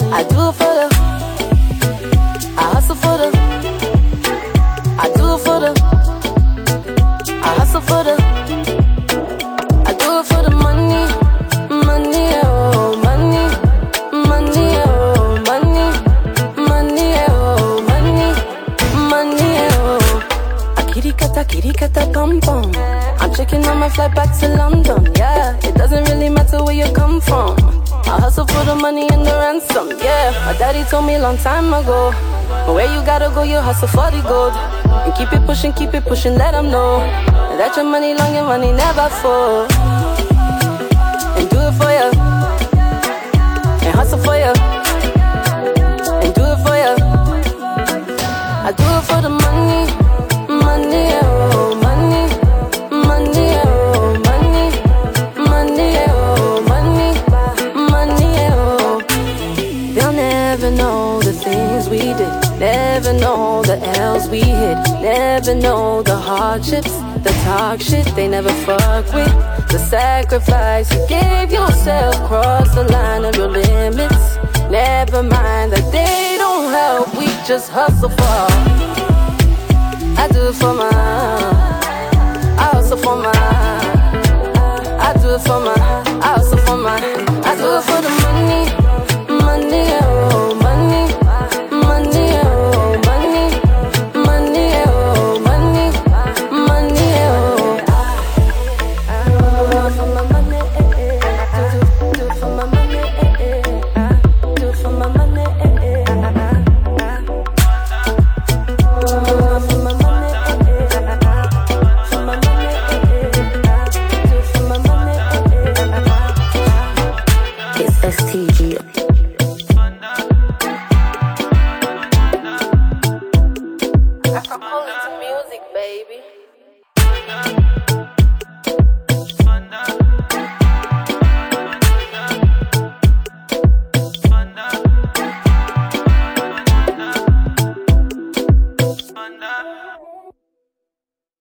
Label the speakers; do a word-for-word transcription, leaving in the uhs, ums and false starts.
Speaker 1: I do it for the, I hustle for the, I do it for the, I hustle for the, I do it for the money, money, oh, money, money, oh, money, money, oh, money, money, oh. A kitty cat, a kitty cat, a pom pom. I'm checking on my flight back to London, yeah. It doesn't really matter where you come from. I hustle for the money and the ransom, yeah. My daddy told me a long time ago, but where you gotta go, you hustle for the gold. And keep it pushing, keep it pushing, let them know that your money long and money never fall. And do it for you, and hustle for you, and do it for you. I do it for the money, money, oh, money, money, oh, money, money, oh, money, money, oh. They'll never know the things we did, never know the L's we hit, never know the hardships, the talk shit they never fuck with, the sacrifice you gave yourself, cross the line of your limits. Never mind that they don't help, we just hustle for. I do it for my, I hustle for my, I do it for my, I hustle for my, I do it for the